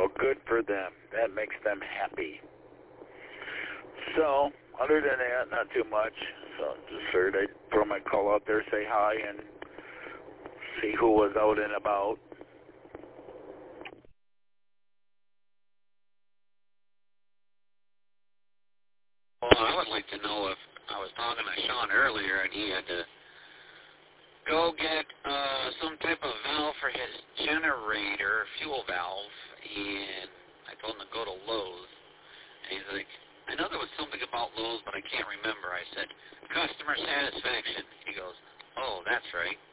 Well, good for them. That makes them happy. So, other than that, not too much. So, just figured I'd throw my call out there, say hi, and see who was out and about. Well, I would like to know if I was talking to Sean earlier and he had to go get some type of valve for his generator, fuel valve, and I told him to go to Lowe's. And he's like, I know there was something about Lowe's, but I can't remember. I said, customer satisfaction. He goes, oh, that's right.